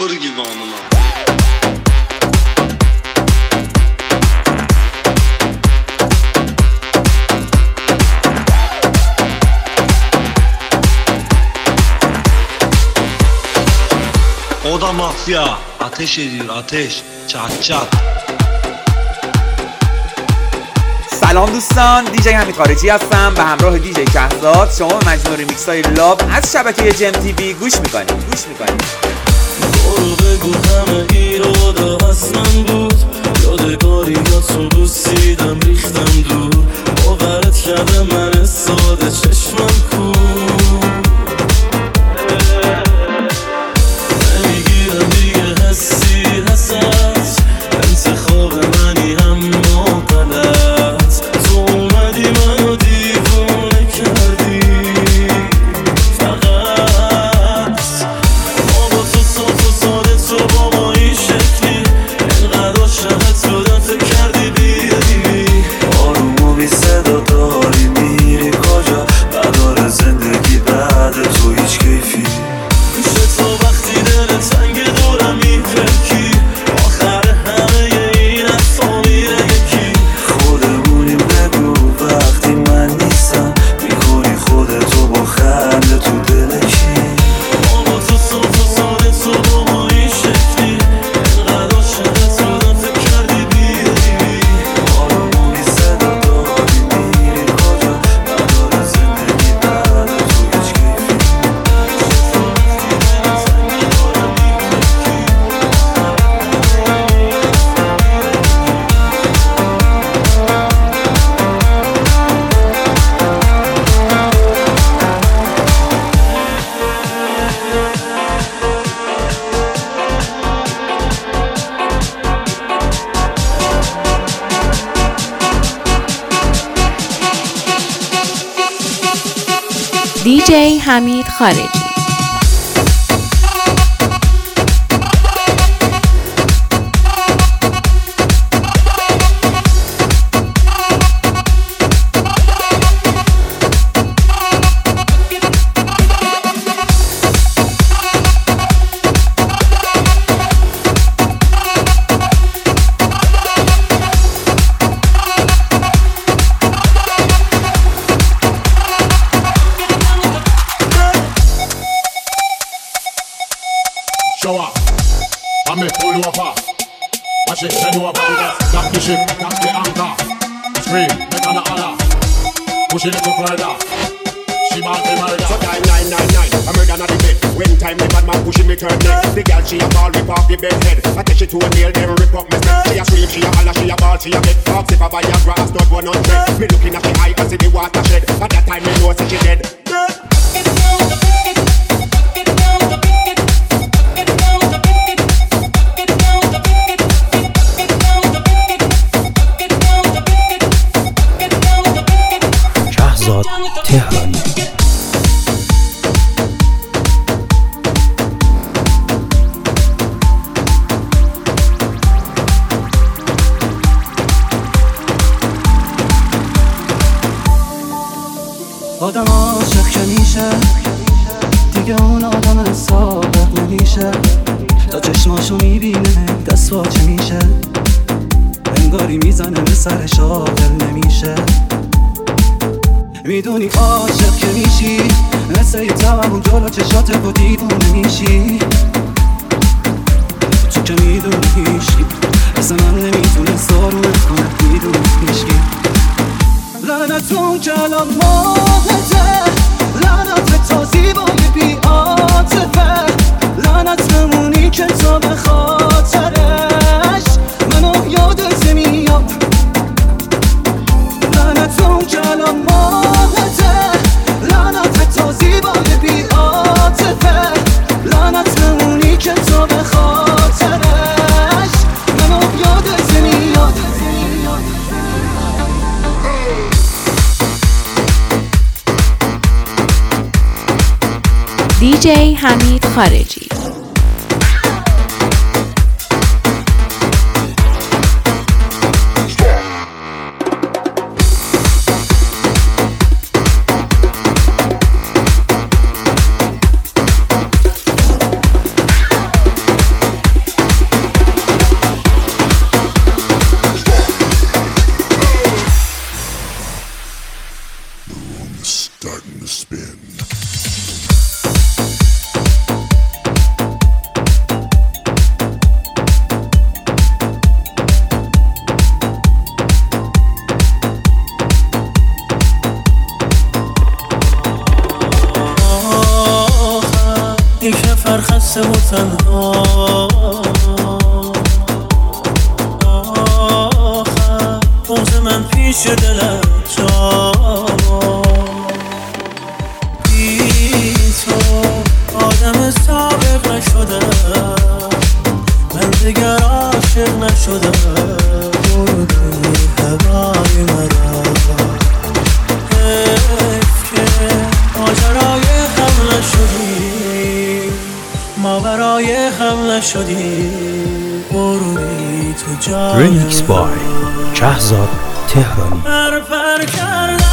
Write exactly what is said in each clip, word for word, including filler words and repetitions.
Pır gibi amına. O da mafya. Ateş ediyor ateş. Çat çat. سلام دوستان، دیجی حمید خارجی هستم به همراه دیجی کهزاد. شما به مجموعه ریمیکس های لاب از شبکه جم تیوی گوش میکنید گوش میکنید برو بگو همه ایرادا از من بود، یادگاریاتو بوسیدم ریختم دور، باورت کردم من ساده چشمم کور، نمیگیرم دیگه حسی حسد، انتخاب منی اما غلط، تو اومدی منو دیوونه کردی فقط، ما با تو صاف و ساده تو با ما این شکلی، اینقدر عاشقت شدم فکر کردی بیادی، آروم و بی صدا داری میری کجا، نداره زندگی بعد تو هیچ کیفی، پیش تو وقتی دل تنگ دورم میپکی، آخر همه این حرفا میره یکی، خودمونیم بگو وقتی من نیستم، میکنی خودتو با خنده تو دل کی، ما با تو صاف و ساده تو با ما این شکلی، اینقدر عاشقت شدم فکر کردی بیادی، آروم بی صدا داری میری کجا، نداره زندگی بعد تو هیچ کیفی، دیجی حمید خارجی. Show up, I may pull you over. Watch it, bend over, lock the ship, lock the anchor. Scream, make an holler. Push it a little further. She bought the murder. So time nine nine nine, a murder not the bed. When time the bad man pushing me turn neck. The girl she a ball, rip off the bed head. I take she to a nail, then rip up my neck. She a scream, she a holler, she a ball, she a beg. Talk sip a Viagra, I start one hundred. Me looking at the eye, I see the watershed. At that time me know say she dead. تهرانی آدم عاشق که میشه دیگه اون آدم سابق نمیشه، تا چشماشو میبینه دست واچه میشه، انگاری میزنه به سر شاغل نمیشه، میدونی عاشق که میشی مثل یه توهم جلو چشات با دیوونه میشی، تو که میدونی هیشکی مثل من نمیتونه سارونت کنه، میدونی هیشکی لعنتون کلام ماهته، لعنت تا زیبای بی عاطفه، لعنت بمونی که تا به خاطرش منو یادت میاد، لعنتون کلام ماهته، لعنت تا زیبای بی عاطفه، لعنت بمونی که تا به خاطرش منو یادت میاد. دیجی حمید خارجی. خسته و تنها آخر بغض من پیش دلت جا بی تو آدم سابق نشدم من دیگر عاشق نشدم بردی هوای مرا حیف که ماجرای هم نشدی ما برای هم نشدی بردی تو جای ریمیکس بای شهزاد تهرانی. پر پر کردم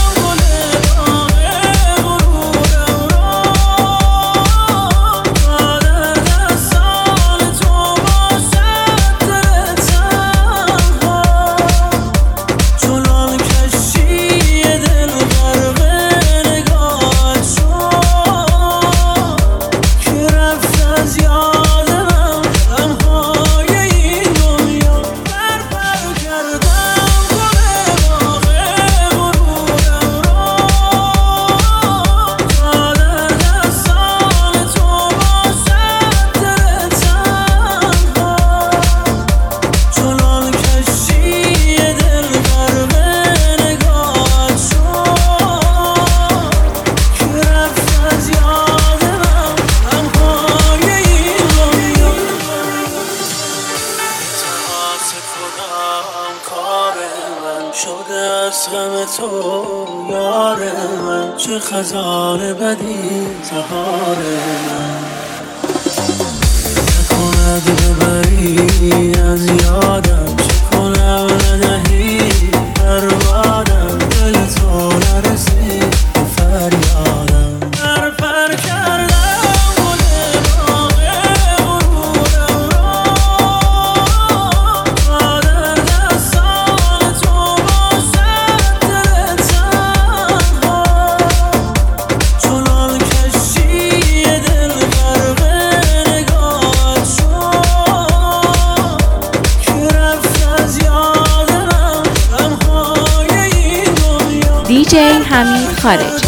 چه خزان بدی تهار من نکند ببری از یادم چه کنم ندهی پروادم دل تو نرسی به فریادم پر پر کردم دیجی حمید خارجی.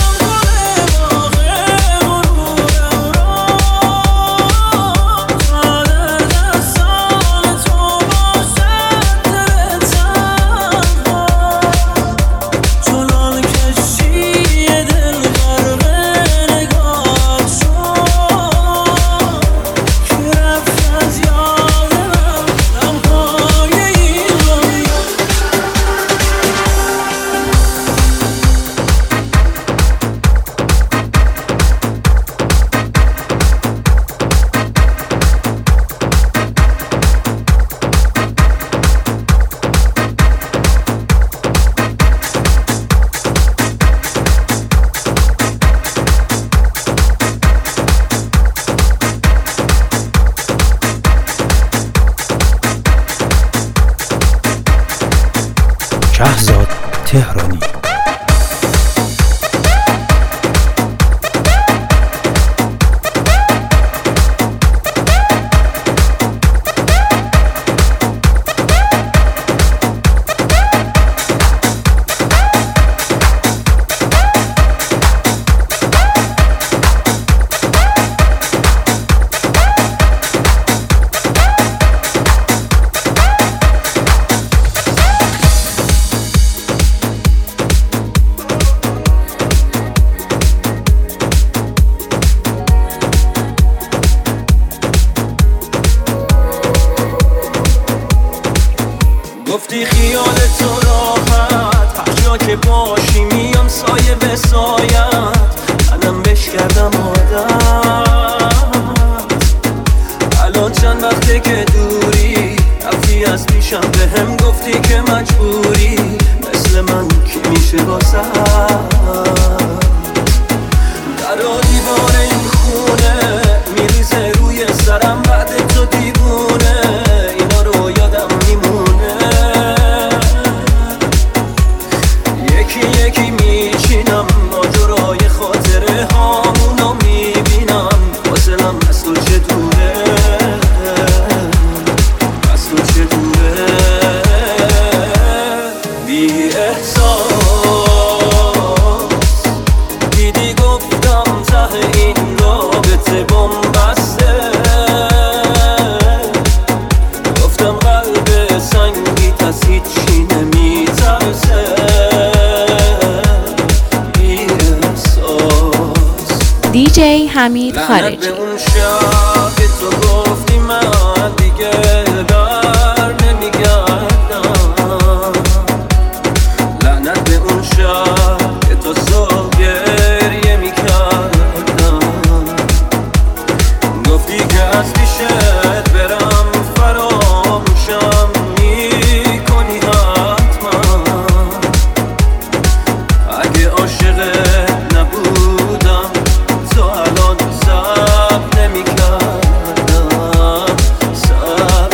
شهزاد تهرانی. گفتی خیال تو راحت هر جا که باشی میام سایه به سایت منم بش کردم عادت الان چند وقته که دوری رفتی از پیشم به هم گفتی که مجبوری مثل من کی میشه واسه در و دیوار این خونه میریزه روی سرم بعد تو دیوونه اینا رو یادم میمونه یکی یکی میچینم ماجرای خاطره هامونو میبینم فاصلم از تو چه دوره از تو چه دوره بی احساس دیدی گفتم ته این رابطه بومبست دیجی حمید خارجی. به اون شب که تو گفتی من دیگه بر نمیگردم، لعنت به اون شب که تو صبح گریه میکردم، گفتی که از پیشت برم فراموشم میکنی حتما، اگه عاشقت نبودم تو الان صبر نمی‌کردم، صبر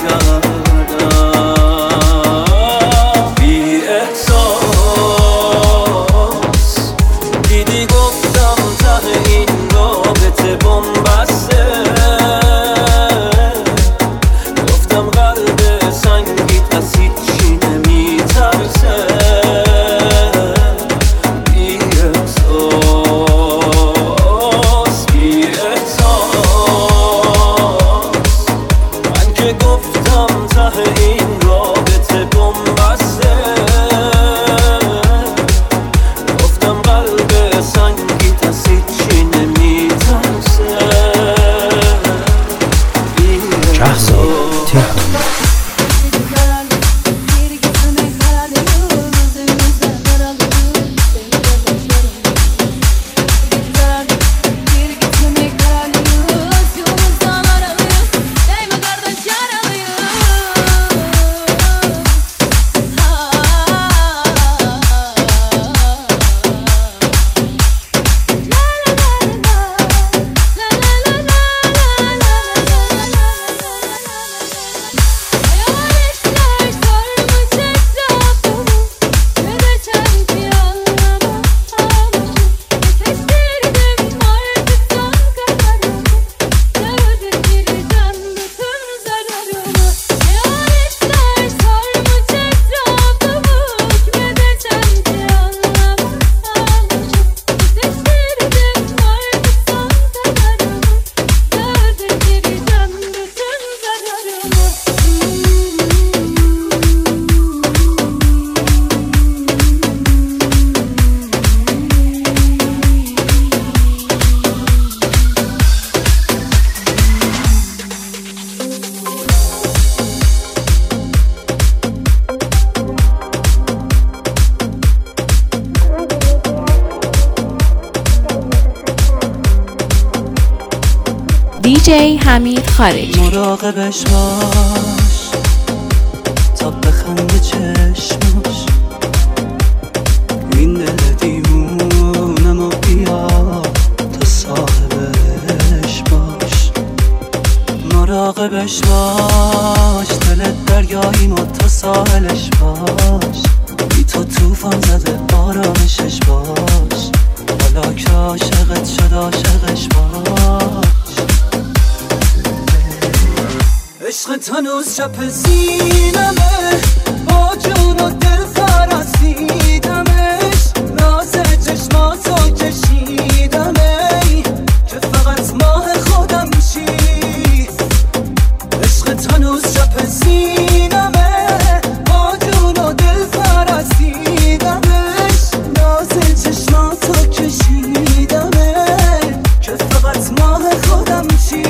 نمی‌کردم. بی احساس دیدی گفتم ته این رابطه بن‌بسته، گفتم قلب سنگیت از هیچی نمی‌ترسه. بی احساس بی احساس من که گفتم ته این رابطه بن‌بسته، گفتم قلب سنگیت از هیچی نمی‌ترسه. بی شهزاد تهرانی. دیجی حمید خارجی. مراقبش باش تا بخنده چشمش، این دل دیوونم و بیا تو صاحبش باش. مراقبش باش دلت دریاییم و تو ساحلش باش، بی تو توفان زده آرامشش باش، حالا که عاشقت شد عاشقش باش. عشقت هنوز چپ سینمه، با جون و دل فرستیدمش، راز چشماتو کشیدمه که فقط ماه خودم چی. عشقت هنوز چپ سینمه، با جون و دل فرستیدمش، راز چشماتو کشیدمه که فقط ماه خودم چی.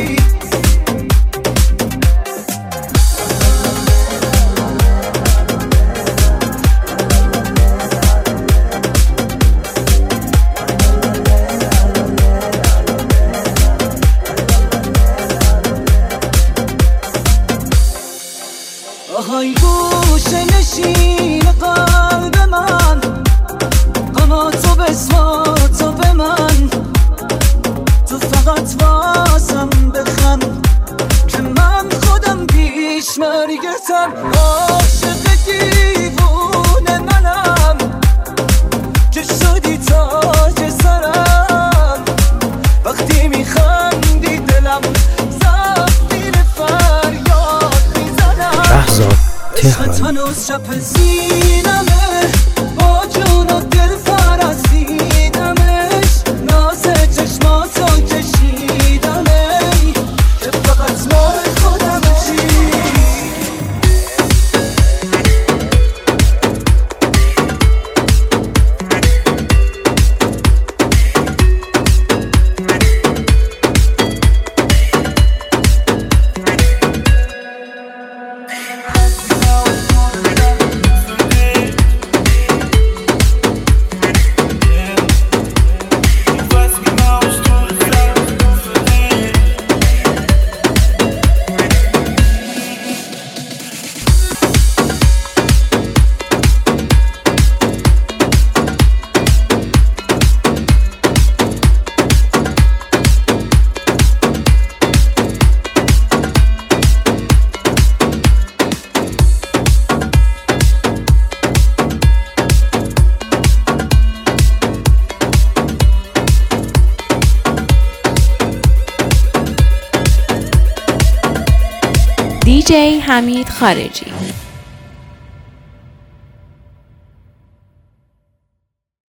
آهای گوشه نشین قلب من، قماتو بسماتو به من، تو فقط واسم بخن که من خودم پیش مرگتم. عاشق دیوونه منم که شدی تاج سرم، وقتی میخندی دلم زفیر فریاد میزنم. شهزاد تهرانی. هنوز چپ سینمه، با جون و دل فرستیدمش، ناز چشماتو کشیدمه که فقط ماه خودم چی. دی جی حمید خارجی.